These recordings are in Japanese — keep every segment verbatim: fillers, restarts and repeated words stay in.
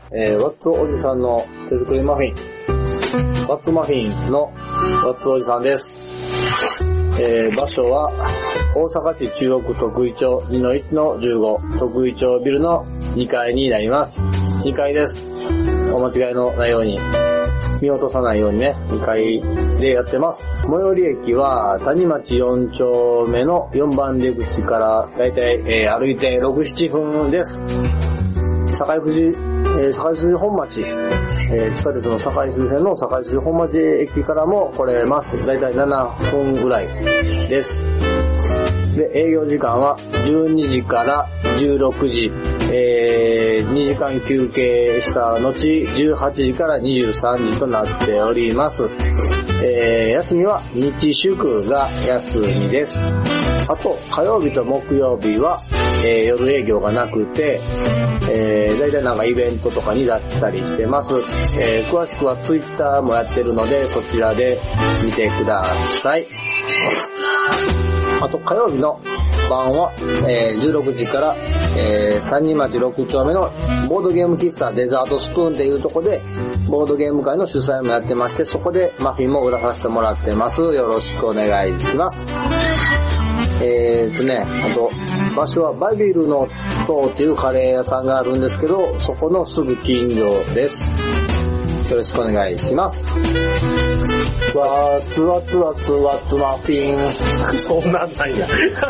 えー、ワッツおじさんの手作りマフィン、ワッツマフィンのワッツおじさんです。えー、場所は大阪市中央区徳井町 にのいちのじゅうご 徳井町ビルのにかいになります。にかいです。お間違いのないように、見落とさないようにね、にかいでやってます。最寄り駅は谷町よん丁目のよんばん出口からだいたい、えー、歩いてろく、ななふんです。堺筋、えー、堺筋本町、えー、地下鉄の堺筋線の堺筋本町駅からも来れます。だいたいななふんぐらいです。で、営業時間はじゅうにじからじゅうろくじ、えー、にじかん休憩した後、じゅうはちじからにじゅうさんじとなっております。えー、休みは日祝が休みです。あと、火曜日と木曜日は、えー、夜営業がなくて、えー、だいたいなんかイベントとかに出したりしてます。えー、詳しくはツイッターもやってるので、そちらで見てください。あと火曜日の晩は、えー、じゅうろくじから、えー、谷町ろく丁目のボードゲーム喫茶デザートスプーンっていうところでボードゲーム会の主催もやってまして、そこでマフィンも売らさせてもらってます。よろしくお願いします。えーとね、あと場所はバビルの塔っていうカレー屋さんがあるんですけど、そこのすぐ近所です。よろしくお願いします。わーつわつわつわつマフィン。 そんなんないや。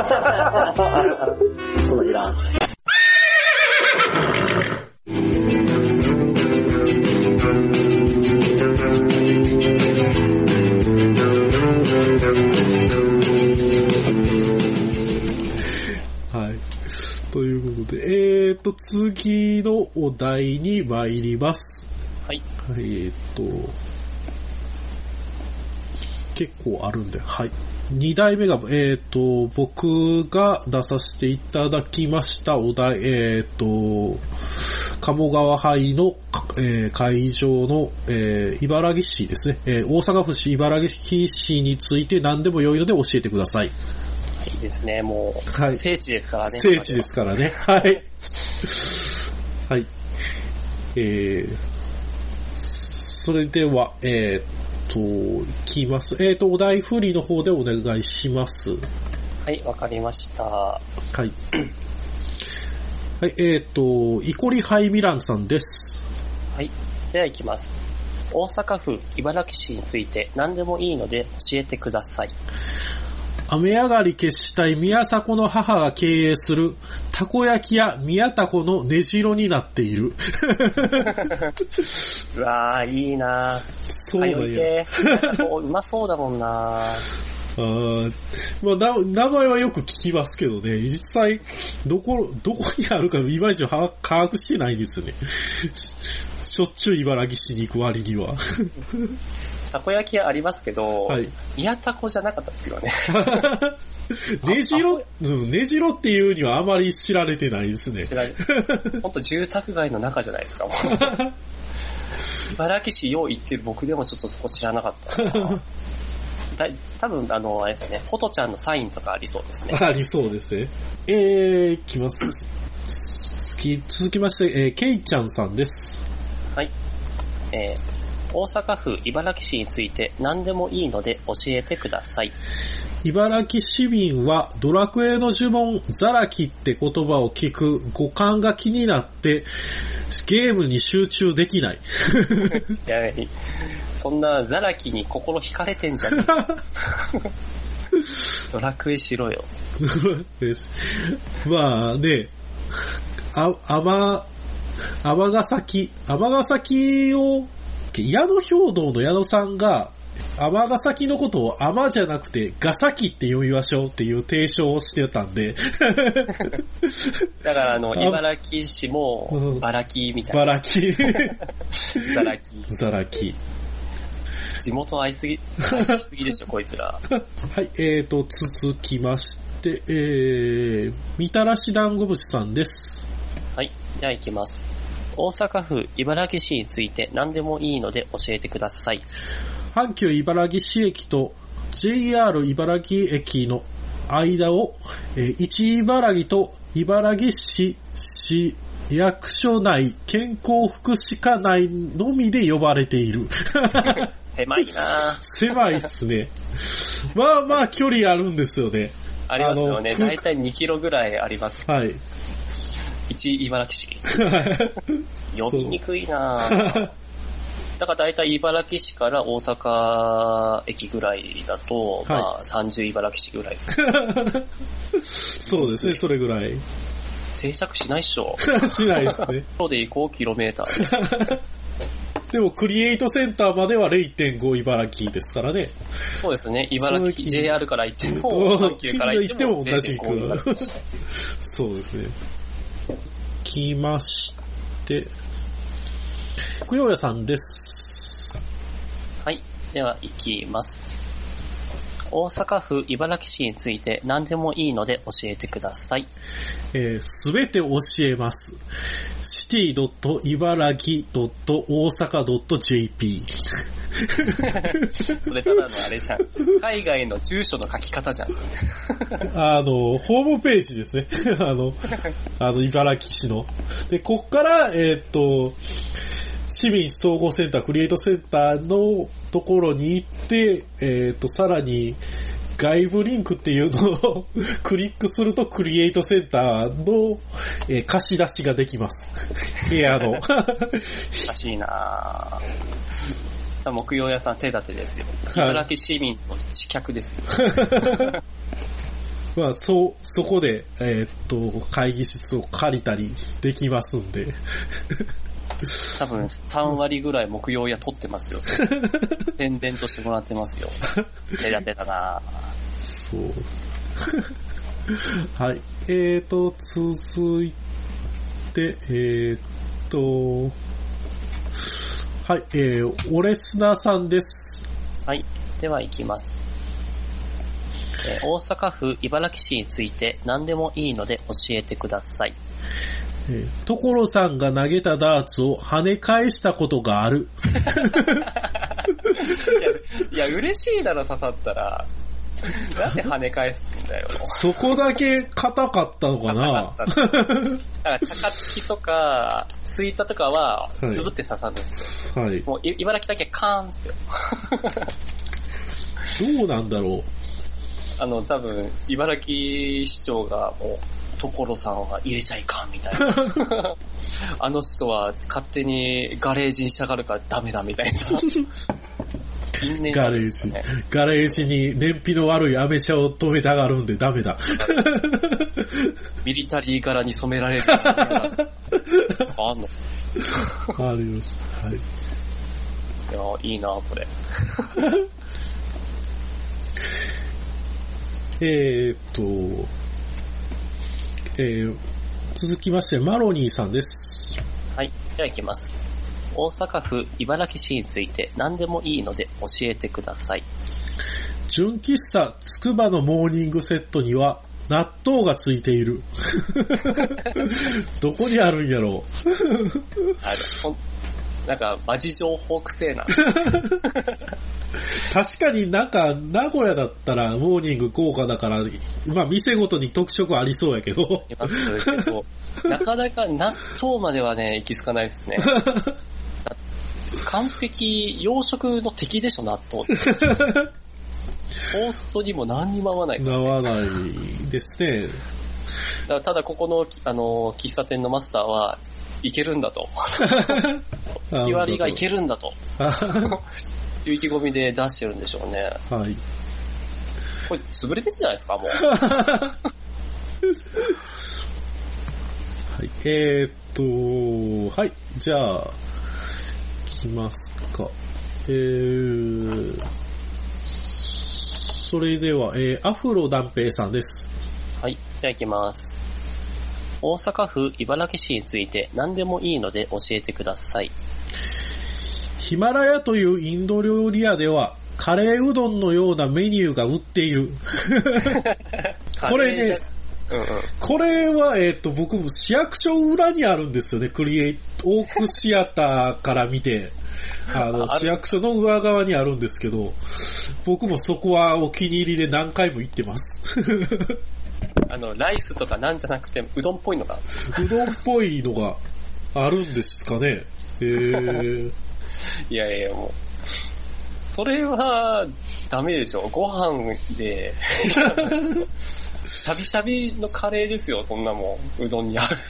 そんなんいらん。 はい。ということで、えーと、次のお題に参ります。 はい。 えーと、結構あるんで、はい。二題目が、えーと、僕が出させていただきましたお題、えーと、鴨川杯の、えー、会場の、えー、茨城市ですね、えー、大阪府市茨城市について何でも良いので教えてください。 いいですね、もう、はい、聖地ですからね。 聖地ですからね。はい。はい。えー、それでは、えーと、いきます。えーと、お題振りの方でお願いします。 はい、わかりました。はい。はい、えーと、イコリハイミランさんです。 はい。では行きます。大阪府茨城市について何でもいいので教えてください。 雨上がり決したい宮迫の母が経営するたこ焼き屋宮たこの根城になっている。 うわー、いいなー。 そうだよ。 うまそうだもんなー。 あまあ、な名前はよく聞きますけどね、実際どこどこにあるかいまいち把握してないんですよね。しょっちゅう茨城市に行く割には。 たこ焼き屋ありますけど、 はい、 宮たこじゃなかったですよね。 ねじろ、ねじろっていうにはあまり知られてないですね。 知られほんと住宅街の中じゃないですか。茨城市よう行ってる僕でもちょっとそこ知らなかったな。だ多分あのあれですね、フォトちゃんのサインとかありそうですね。 ありそうですね。えー、きます。続きまして、えー、ケイちゃんさんです。 はい。えー大阪府茨城市について何でもいいので教えてください。 茨城市民はドラクエの呪文ザラキって言葉を聞く五感が気になってゲームに集中できない。いやそんなザラキに心惹かれてんじゃん。ドラクエしろよ。 まあね、あ、あま、尼崎、尼崎を矢野兵道の矢野さんが尼崎のことを尼じゃなくてガサキって呼びましょうっていう提唱をしてたんで。 だからあの茨城市もバラキみたいな。 バラキ。 ザラキ。 ザラキ。 地元愛すぎ、愛しすぎでしょこいつら。 はい、えーと続きまして、えー、みたらし団子節さんです。 はい、じゃあ行きます。大阪府茨城市について何でもいいので教えてください。 阪急茨城市駅と ジェイアール 茨城駅の間を、えー、一茨城と茨城市市役所内、健康福祉課内のみで呼ばれている。 狭いな狭いっすね。まあまあ距離あるんですよね。 ありますよね。だいたいにキロぐらいあります。 はい。 いち茨城市。呼びにくいなだからだいたい茨城市から大阪駅ぐらいだと、はい、まあさんじゅう茨城市ぐらいです。 そうですね、それぐらい。 定着しないっしょ。 しないですね。 そうで行こう、キロメーター。 でも、クリエイトセンターまでは れいてんご 茨城ですからね。 そうですね、茨城、ジェイアール から行っても、阪急から行っても、 同じく。そうですね。来まして、福洋屋さんです。 はい、では行きます。大阪府茨城市について何でもいいので教えてください。 すべ、えー、て教えます。シティ ドットイバラギ ドットオーサカ ドットジェーピーそれただのあれじゃん。海外の住所の書き方じゃん。 あの、ホームページですね。あの、あの、茨城市の。で、こっから、えー、っと、市民総合センター、クリエイトセンターのところに行って、えっと、さらに外部リンクっていうのをクリックするとクリエイトセンターの、えー、貸し出しができます。部屋の。おかしいなぁ。木曜屋さん手立てですよ。茨城市民の刺客ですよ。 まあ、そう、そこで、えー、っと、会議室を借りたりできますんで。 多分さん割ぐらい木曜屋取ってますよ。宣伝としてもらってますよ。手立てだなぁ。 そう。はい。えーと、続いて、えーと、はい、えー、オレスナさんです。 はい。では行きます。えー、大阪府茨城市について何でもいいので教えてください。 えー、所さんが投げたダーツを跳ね返したことがある。 いや、いや嬉しいだろ、刺さったら。なんで跳ね返すんだよ。 そこだけ硬かったのかな。 だから高槻とか吹田とかはつぶって刺さるんですよ。はい。もう茨城だけカーンですよ。 どうなんだろう。 あの多分茨城市長がもう。所さんは入れちゃいかんみたいな。あの人は勝手にガレージにしたがるからダメだみたいな。 ガレージ。ガレージに燃費の悪いアメ車を止めたがるんでダメだ。 ミリタリー柄に染められる。あんのあります。はい。 いや、いいなこれ。 えーっと、えー、続きましてマロニーさんです。 はい、では行きます。大阪府茨城市について何でもいいので教えてください。 純喫茶つくばのモーニングセットには納豆がついている。どこにあるんやろう。 あれなんかマジ情報くせえな。 確かになんか名古屋だったらモーニング豪華だから、まあ店ごとに特色ありそうやけど。 いますけどなかなか納豆まではね行き着かないですね。完璧洋食の敵でしょ納豆って。トーストにも何にも合わないから、ね。合わないですね。 だからただここのあの喫茶店のマスターはいけるんだと。日割りがいけるんだと。いう意気込みで出してるんでしょうね。 はい。 これ潰れてるんじゃないですか、もう。 はい。えー、っと、はい。じゃあ、来ますか。えー、それでは、えー、アフロ断平さんです。 はい。じゃあ行きます。大阪府茨城市について何でもいいので教えてください。 ヒマラヤというインド料理屋ではカレーうどんのようなメニューが売っている。これね、うんうん、これはえっと僕も市役所裏にあるんですよね。クリエイトオークシアターから見て、あの市役所の裏側にあるんですけど、僕もそこはお気に入りで何回も行ってます。 あの、ライスとかなんじゃなくて、うどんっぽいのが。 うどんっぽいのがあるんですかね。へー。 いやいや、もう。それは、ダメでしょ。ご飯で、シャビシャビのカレーですよ、そんなもん。うどんにある。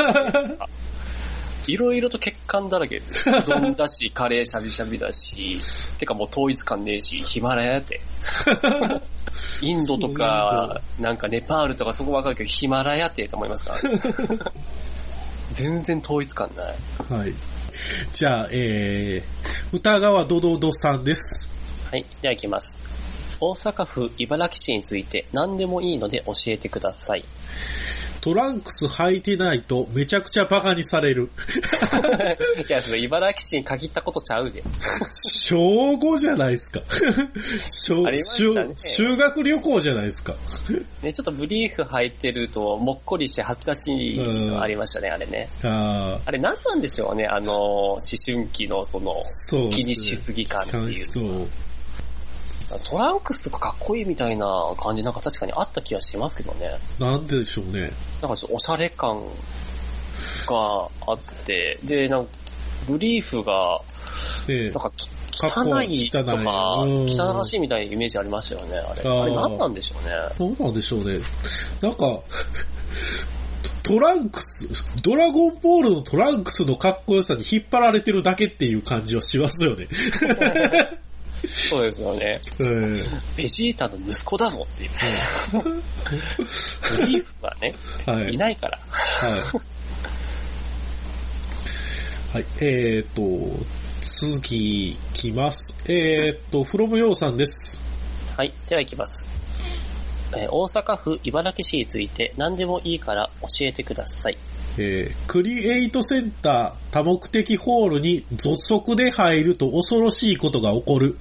いろいろと欠陥だらけです。うどんだし、カレーシャビシャビだし、てかもう統一感ねえし、ヒマラヤって。インドとか、なんかネパールとかそこわかるけど、ヒマラヤってと思いますから。全然統一感ない。 はい。じゃあ、えー、歌川ドドドさんです。 はい、では行きます。大阪府茨木市について何でもいいので教えてください。 トランクス履いてないとめちゃくちゃバカにされる。 いや、それ茨城市に限ったことちゃうで。 小ごじゃないですか。小、ね、修学旅行じゃないですか。 ね、ちょっとブリーフ履いてるともっこりして恥ずかしいのありましたね、あれね。 あ, あれ何なんでしょうね、あの、思春期のその、 そう気にしすぎ感っていう。 そう。 トランクスとかかっこいいみたいな感じなんか確かにあった気がしますけどね。 なんででしょうね。 なんかちょっとおしゃれ感があって、で、なんかブリーフが、なんか汚いとか、汚らしいみたいなイメージありましたよね、あれ。あれ何なんでしょうね。 どうなんでしょうね。なんか、トランクス、ドラゴンボールのトランクスのかっこよさに引っ張られてるだけっていう感じはしますよね。 そうですよね。 うん、 ベジータの息子だぞっていう。ブリーフはね、はい、いないから。 はい。はい、えーと、次、来ます。えーと、フロムヨーさんです。 はい、では行きます。えー、大阪府茨木市について何でもいいから教えてください。 えー、クリエイトセンター多目的ホールに土足で入ると恐ろしいことが起こる。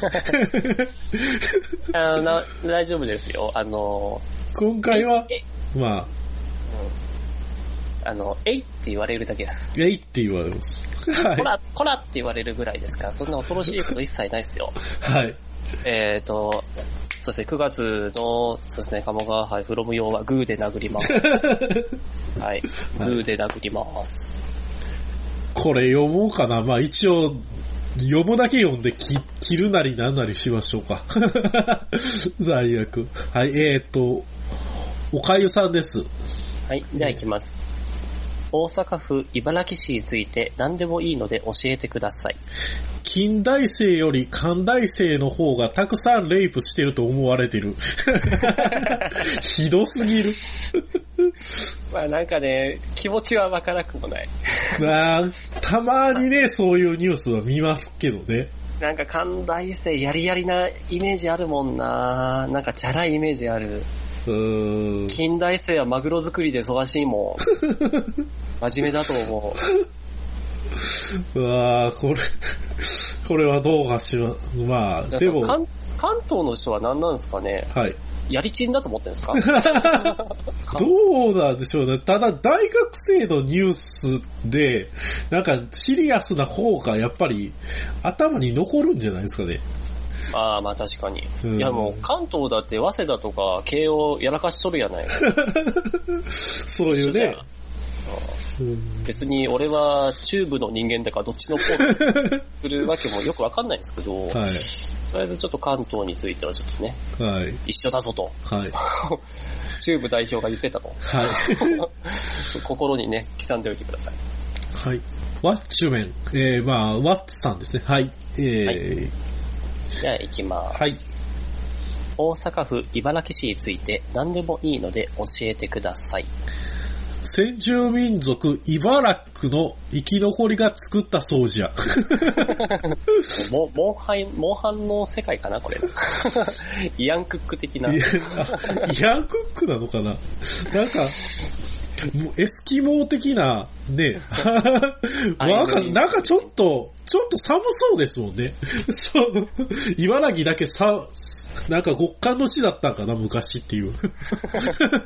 あのな大丈夫ですよ。あの今回はまあ、 うん、あのえいって言われるだけです。 えいって言われます。 はい、こらこらって言われるぐらいですから、そんな恐ろしいこと一切ないですよ。 はい。 えっと。そうですね、くがつの、そうですね、鴨川杯フロム用はグーで殴ります。はい。グーで殴ります。 これ読もうかな。まあ一応、読むだけ読んでき切るなりなんなりしましょうか。最悪。はい、えーと、おかゆさんです。 はい、では行きます。大阪府茨木市について何でもいいので教えてください。 近代生より漢代生の方がたくさんレイプしてると思われてる。ひどすぎる。 まあなんかね、気持ちはわからなくもない。 まあ、たまにね、そういうニュースは見ますけどね。 なんか漢代生やりやりなイメージあるもんな。なんかチャラいイメージある。 うーん、 近代生はマグロ作りで忙しいもん。真面目だと思う。うわー、これ、これはどうかしら、まあ、でも。 関、関東の人は何なんですかね。 はい。 やりちんだと思ってるんですか。 どうなんでしょうね。ただ、大学生のニュースで、なんか、シリアスな方がやっぱり、頭に残るんじゃないですかね。 ああ、まあ確かに。うん、いやもう関東だって早稲田とか慶応やらかしとるやない。 そういうね。 うん、別に俺は中部の人間だからどっちの方するわけもよくわかんないんですけど、はい、とりあえずちょっと関東についてはちょっとね、はい、一緒だぞと。はい、中部代表が言ってたと。はい、心にね、刻んでおいてください。 はい。ワッチュメン、えー、まあ、ワッツさんですね。はい。えー、はいじゃあ行きます。 はい。 大阪府茨木市について何でもいいので教えてください。 先住民族イバラックの生き残りが作ったそうじゃ。 もモンハン、モンハンの世界かなこれ。イアンクック的な。イアンクックなのかな。なんか。エスキモー的な、ね、なんか、なんかちょっと、ちょっと寒そうですもんね。そう、茨城だけさ、なんか極寒の地だったんかな、昔っていう。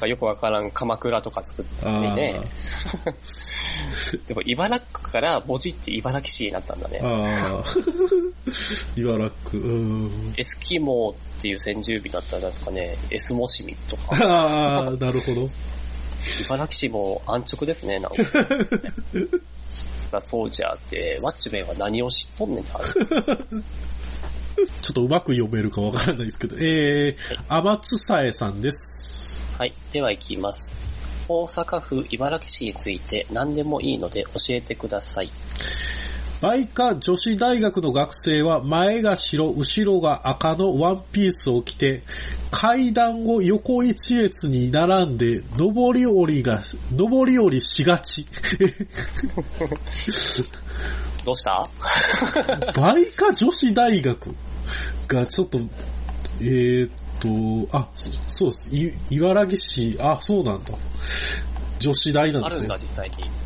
かよくわからん鎌倉とか作ってね。でも茨城区から文字って茨城市になったんだね。 ああ。茨城、うん。 エスキモーっていう先住民だったんですかね。エスモシミとか。 ああ、なるほど。 茨城市も安直ですね、なんか。そうじゃって、ワッチメンは何を知っとんねんってある。 ちょっとうまく読めるかわからないですけど、えー、天津さえさんです。 はい、では行きます。大阪府茨城市について何でもいいので教えてください。 梅花女子大学の学生は前が白、後ろが赤のワンピースを着て、階段を横一列に並んで、上り下りが、上り下りしがち。 どうした梅花女子大学がちょっと、えーっと、あ、そうです。い茨城市、あ、そうなんだ。女子大なんですね。 あるんだ、実際に。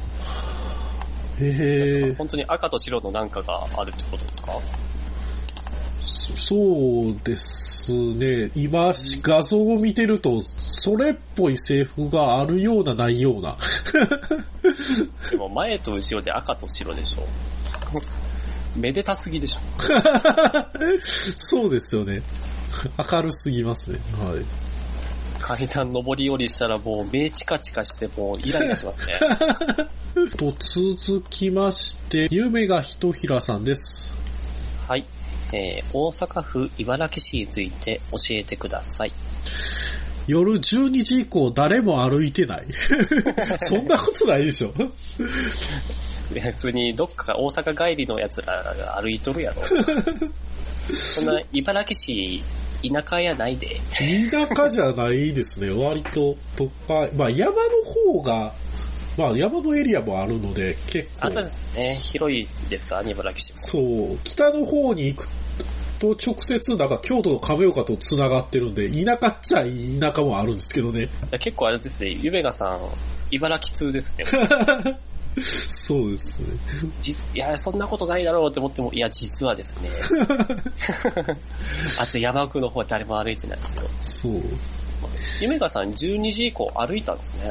へえ。 本当に赤と白のなんかがあるってことですか？ そ、そうですね。今、画像を見てると、それっぽい制服があるような、ないような。 でも前と後ろで赤と白でしょ。めでたすぎでしょ。 そうですよね。明るすぎますね。はい。 階段上り下りしたらもう目チカチカしてもうイライラしますね。 と続きまして、夢がひとひらさんです。 はい、えー、大阪府茨城市について教えてください。 夜じゅうにじ以降誰も歩いてない。そんなことないでしょ。 別にどっか大阪帰りのやつらが歩いとるやろ。そんな茨城市田舎やないで。 田舎じゃないですね。割と都会。まあ山の方が、まあ山のエリアもあるので結構。 あ、そうですね。広いですか、茨城市も。 そう。北の方に行くと直接なんか京都の亀岡と繋がってるんで、田舎っちゃ田舎もあるんですけどね。 結構あれですね。ゆめがさん、茨城通ですね。 そうですね。 実、いや、そんなことないだろうって思っても、いや、実はですね。あ、ちょ、山奥の方は誰も歩いてないですよ。 そう。 ゆめがさん、じゅうにじ以降歩いたんですね。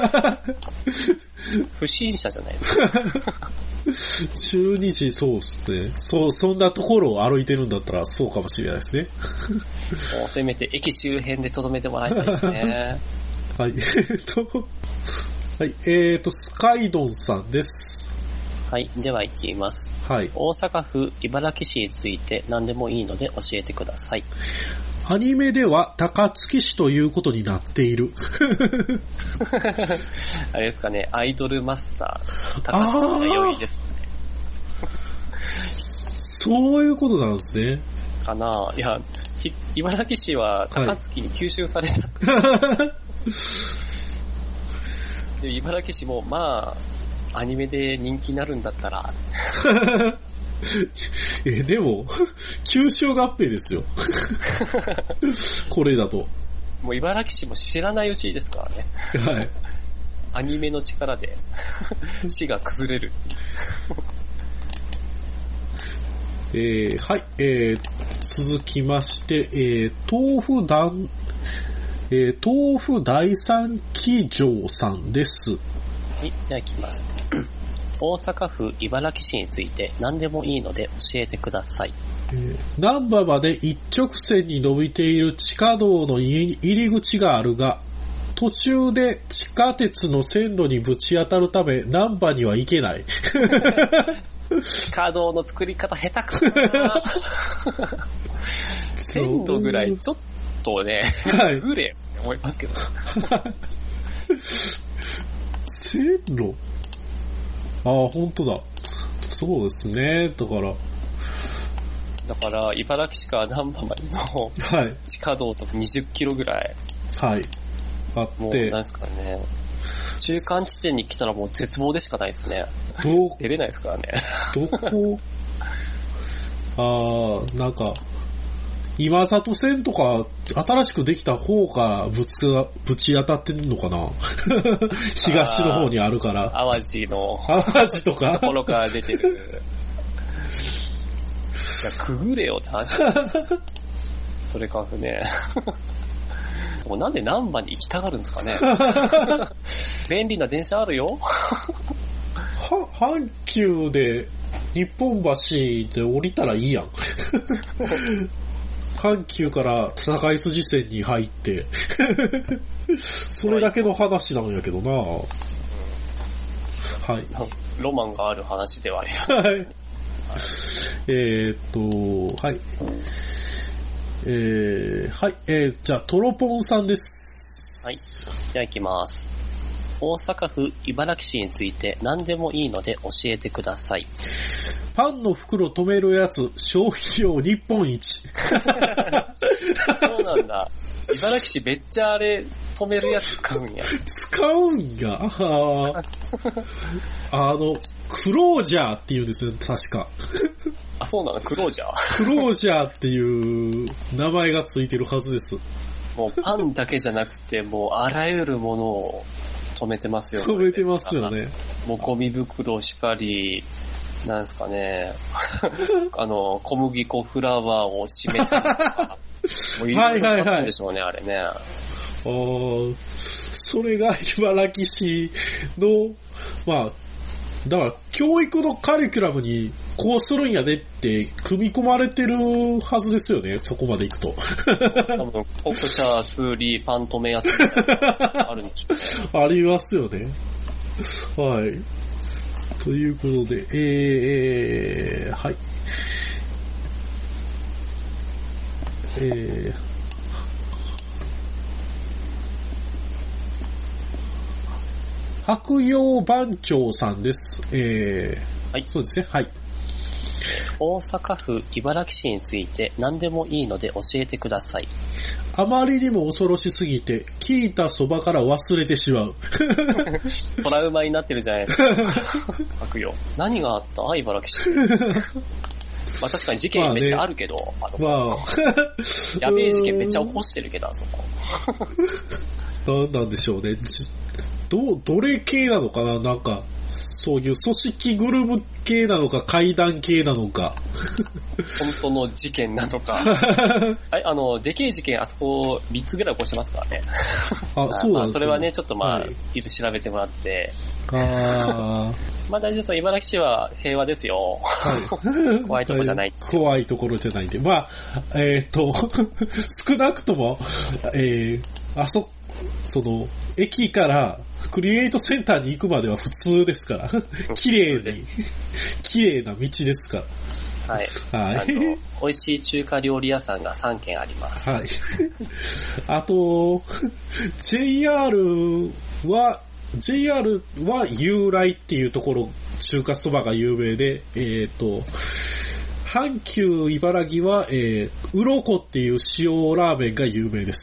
不審者じゃないですか。 じゅうにじ、そうですね。そう、そんなところを歩いてるんだったらそうかもしれないですね。 もうせめて駅周辺で留めてもらいたいですね。 はい、えー、っと、はい、えーと、スカイドンさんです。 はい、では行きます。 はい。 大阪府茨城市について何でもいいので教えてください。 アニメでは高槻市ということになっている。 あれですかね、アイドルマスター。高槻が良いですかね。 そういうことなんですね。 かなぁ。いや、茨城市は高槻に吸収されちゃった。はいで茨城市もまあアニメで人気になるんだったらえでも吸収合併ですよ。これだともう茨城市も知らないうちですからね。はい。アニメの力で市が崩れるっていう。えー、はい、えー、続きまして、えー、豆腐団えー、豆腐第三騎乗さんです。 はい、では行きます。大阪府茨城市について何でもいいので教えてください。 えー、難波まで一直線に伸びている地下道の入り口があるが、途中で地下鉄の線路にぶち当たるため難波には行けない。 地下道の作り方下手くそだな。線路ぐらいちょっととね、はい、グレー思いますけど。 線路ああ、本当だ。そうですね。だから。 だから、茨城市から難波までの地下道とにじゅっキロぐらい。 はい。あって。 もう、なんですかね。中間地点に来たらもう絶望でしかないですね。 ど出れないですからね。 どこああ、なんか、今里線とか新しくできた方がぶつかぶち当たってるのかな。東の方にあるから。 淡路の淡路とかところから出てる。いやくぐれよって話。それかね。 そもなんで難波に行きたがるんですかね。便利な電車あるよ。 は、阪急で日本橋で降りたらいいやん。阪急から堺筋線に入って、それだけの話なんやけどな。はい。 ロマンがある話ではあります。 はい。えーっと、はい。えー、はい。えー、じゃあ、トロポンさんです。 はい。じゃあ行きます。大阪府茨木市について何でもいいので教えてください。 パンの袋止めるやつ、消費量日本一。 そうなんだ。茨木市めっちゃあれ、止めるやつ使うんや。 使うんや。あ, あの、クロージャーって言うんですよ、確か。 あ、そうなの、クロージャー。 クロージャーっていう名前がついてるはずです。 もうパンだけじゃなくて、もうあらゆるものを止めてますよね。 止めてますよね。 もうゴミ袋しかり、なんですかね、あの、小麦粉フラワーを締めたりとか、もういろいろ買ったんでしょうね、はいはいはい、あれね。ああ、それが茨城市の、まあ、だから教育のカリキュラムにこうするんやでって組み込まれてるはずですよね、そこまで行くと。 多分、国茶、スーリー、パン止めやつあるんでしょうね。 ありますよね。はい。ということで、えー、はい。えー、白洋番長さんです。えー、はい。そうですね。はい。 大阪府茨木市について何でもいいので教えてください。 あまりにも恐ろしすぎて、聞いたそばから忘れてしまう。 トラウマになってるじゃないですか。白洋。何があった茨木市。まあ確かに事件めっちゃあるけど、まあね、あまあ、やべえ事件めっちゃ起こしてるけど、あそこ。 なんなんでしょうね。ど、どれ系なのかな、なんか、そういう組織グループ系なのか、怪談系なのか。 本当の事件なのか。はい、あの、でけえ事件、あそこみっつぐらい起こしてますからね。 あ、そうなんですね。まあ、 それはね、ちょっとまあ、はい、いろ調べてもらって。 あまあ大丈夫です。茨城市は平和ですよ。はい、怖いところじゃない。 怖いところじゃないんで。まあ、えっと、少なくとも、えー、あそ、その、駅からクリエイトセンターに行くまでは普通ですから。綺麗に、綺麗な道ですから。 はい。はい。あの、美味しい中華料理屋さんがさんけんあります。 はい。あと、ジェイアール は、ジェイアール は由来っていうところ、中華そばが有名で、えっと、阪急茨城は、えー、うろこっていう塩ラーメンが有名です。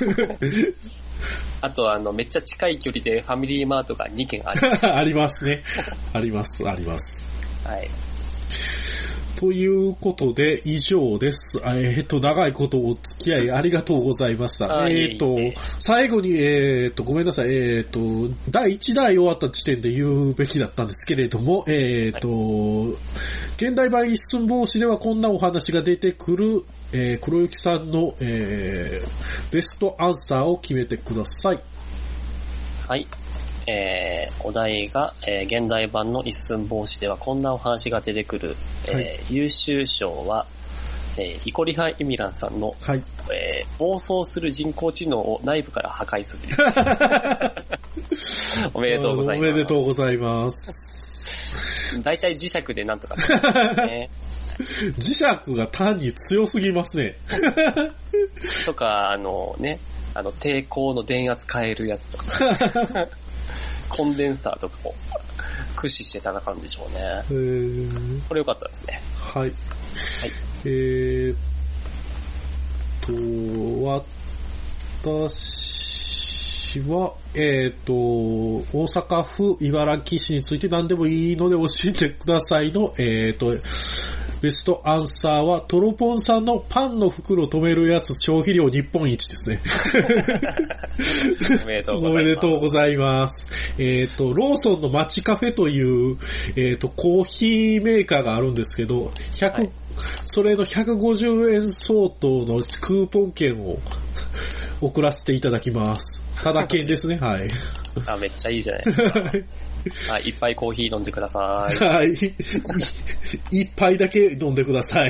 あと、あの、めっちゃ近い距離でファミリーマートがにけんあります。 ありますね。あります、あります。 はい。 ということで、以上です。えっと、長いことお付き合いありがとうございました。えっと、最後に、えっと、ごめんなさい。えっと、だいいちだい終わった時点で言うべきだったんですけれども、えっと、はい、現代版一寸法師ではこんなお話が出てくる、えー、黒雪さんの、えー、ベストアンサーを決めてください。 はい。えー、お題が、えー、現代版の一寸法師ではこんなお話が出てくる、はい、えー、優秀賞は、えー、イコリハ・エミランさんの、 はい、 えー、暴走する人工知能を内部から破壊する。おめでとうございます。 おめでとうございます。 だいたい磁石でなんとか、ね。 磁石が単に強すぎますね。 とか、あのね、あの抵抗の電圧変えるやつとか。コンデンサーとかを駆使して戦うんでしょうね。 へー、 これ良かったですね。 はい。はい。えーっと、私は、えーっと、大阪府茨城市について何でもいいので教えてくださいの、えーっと、ベストアンサーはトロポンさんのパンの袋止めるやつ消費量日本一ですね。 おめでとうございます。 おめでとうございます。えっと、ローソンの街カフェという、えっと、コーヒーメーカーがあるんですけど、ひゃく、はい、それのひゃくごじゅうえん相当のクーポン券を送らせていただきます。ただ券ですね、はい。 あ、めっちゃいいじゃないですか。はい、いっぱいコーヒー飲んでください。 はい。一杯だけ飲んでください。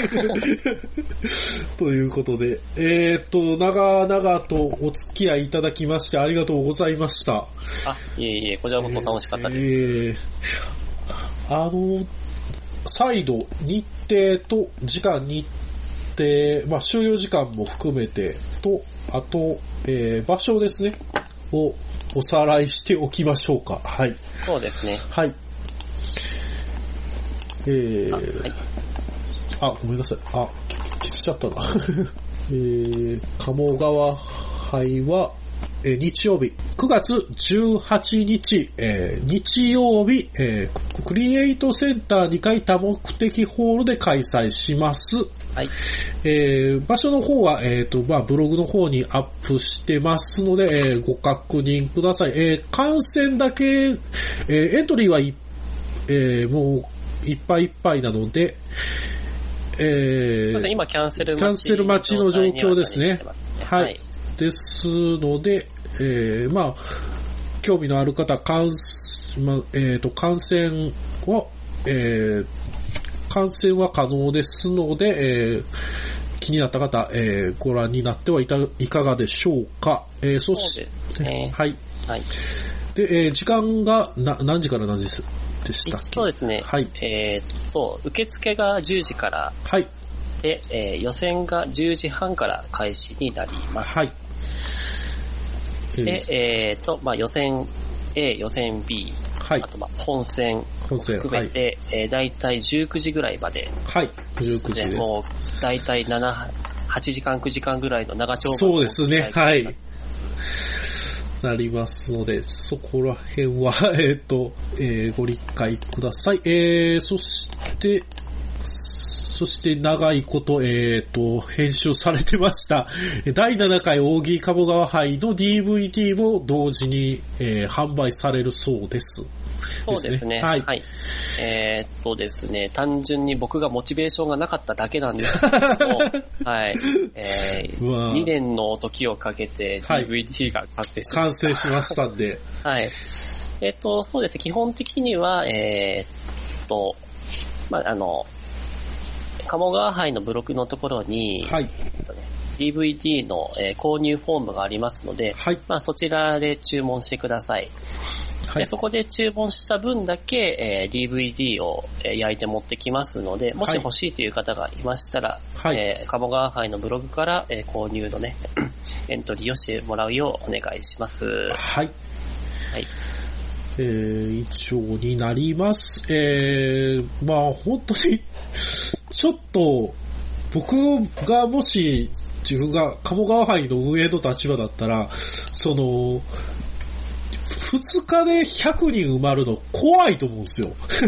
ということで、えー、っと、長々とお付き合いいただきましてありがとうございました。 あ、いえいえ、こちらこそ楽しかったです。 えー、あの、再度、日程と時間日程、まあ、終了時間も含めて、と、あと、えー、場所ですね、をおさらいしておきましょうか。はい。 そうですね。 はい。えー、 あ、はい、 あ、ごめんなさい。あ、消しちゃったな。えー、鴨川杯は、えー、日曜日、くがつじゅうはちにち、えー、日曜日、えー、クリエイトセンターにかい多目的ホールで開催します。 はい。 えー、場所の方は、えっと、まあ、ブログの方にアップしてますので、えー、ご確認ください。えー、観戦だけ、えー、エントリーはいえー、もういっぱいいっぱいなので、えー、 今キャンセル待ち。 キャンセル待ちの状況ですね。はい。 はい、 ですので、えー、まあ、興味のある方、観、まあ、えっと、観戦を、えー、観戦は可能ですので、えー、気になった方、えー、ご覧になってはいたいかがでしょうか。えー、そして、 そうですね、 はい。 はい。 で、えー、時間がな何時から何時でしたっけ？ そうですね。はい。えー、っと、受付がじゅうじから、 はい。 で、えー、予選がじゅうじはんから開始になります。 はい。 で、えー、っと、まあ、予選 A、予選 B、 はい、 あとまあ本戦を含めて、はい、えー、だいたいじゅうくじぐらいまで、 はい、じゅうくじで、 もうだいたいなな、はちじかんくじかんぐらいの長丁場そうですね、はい。なりますので、そこら辺はえっと、えー、ご理解ください。えー、そしてそして長いこと、えっと、編集されてました。だいななかい大喜利鴨川杯の ディーブイディー も同時に、えー、販売されるそうです。 そうですね。はい。はい、えー、っとですね、単純に僕がモチベーションがなかっただけなんですけども、はい。えー、にねんの時をかけて ディーブイディー が完成しました。 完成しましたんで。 はい。えー、っと、そうですね、基本的には、えー、っと、まあ、あの、鴨川杯のブログのところに、はい、ディーブイディー の、えー、購入フォームがありますので、はい、まあ、そちらで注文してください。はい、でそこで注文した分だけ、えー、ディーブイディー を、えー、焼いて持ってきますので、もし欲しいという方がいましたら、はい、えー、鴨川杯のブログから、えー、購入のね、エントリーをしてもらうようお願いします。 はい。 はい。 えー、以上になります。えー、まあ本当に、ちょっと、僕がもし自分が鴨川杯の運営の立場だったら、その、二日でひゃくにん埋まるの怖いと思うんですよ。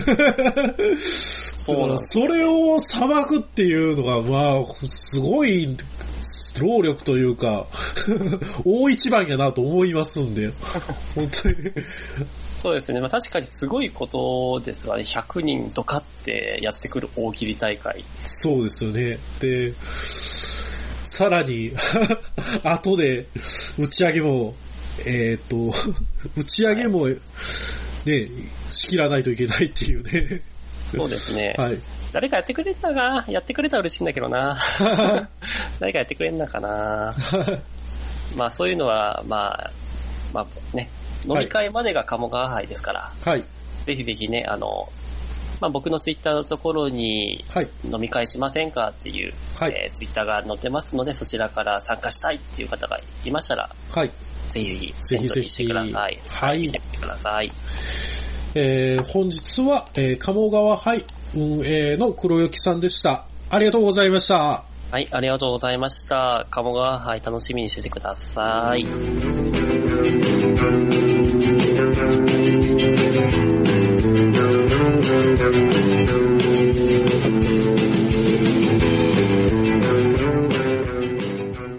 だからそれをさばくっていうのが、まあ、すごい労力というか、大一番やなと思いますんで、本当に。 そうですね。まあ確かにすごいことですわね。ひゃくにんとかってやってくる大喜利大会。 そうですよね。で、さらに、後で打ち上げも、えっと、打ち上げも、ね、仕切らないといけないっていうね。 そうですね。 はい。 誰かやってくれたな。やってくれたら嬉しいんだけどな。誰かやってくれんのかな。まあそういうのは、まあ、まあね、飲み会までが鴨川杯ですから、はい。ぜひぜひね、あの、まあ僕のツイッターのところに、はい。飲み会しませんかっていう、はい、えー、ツイッターが載ってますので、そちらから参加したいっていう方がいましたら、はい。ぜひぜひ、エントリーしてください。はい。見てみてください。 えー、本日は、えー、鴨川杯運営の黒雪さんでした。ありがとうございました。 はい、ありがとうございました。鴨川杯楽しみにしててください。